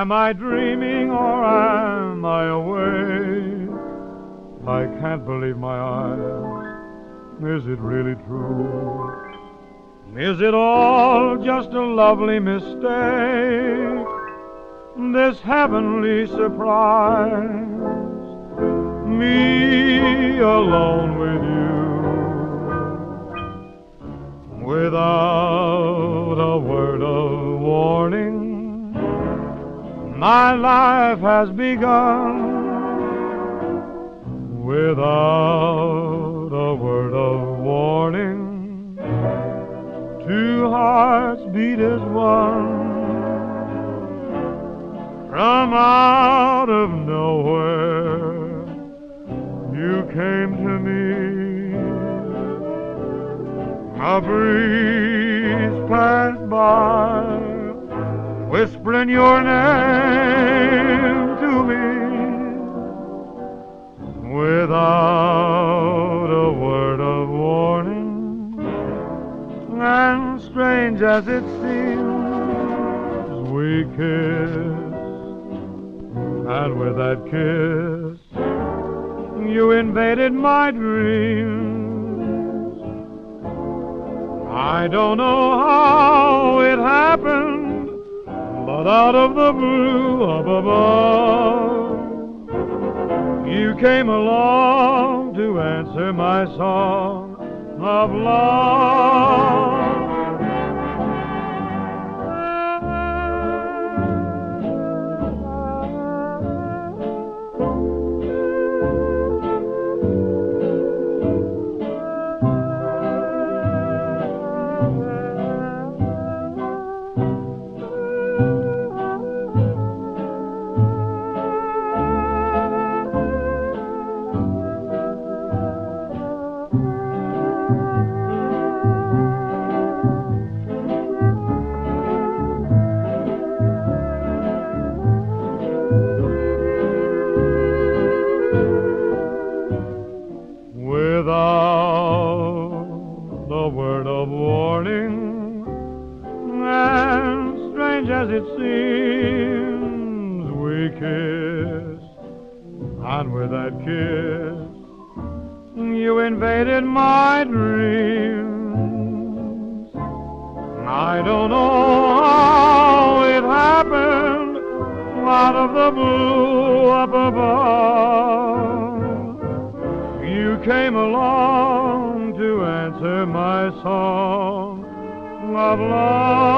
Am I dreaming or am I awake? I can't believe my eyes. Is it really true? Is it all just a lovely mistake? This heavenly surprise, me alone with you, without a word of warning, my life has begun. Without a word of warning, two hearts beat as one. From out of nowhere, you came to me. A breeze passed by, whispering your name to me. Without a word of warning, and strange as it seems, we kissed. And with that kiss, you invaded my dreams. I don't know how it happened, but out of the blue up above, you came along to answer my song of love. Without a word of warning, and strange as it seems, we kissed, and with that kiss, you invaded my dreams. I don't know how it happened, out of the blue up above, you came along to answer my song of love.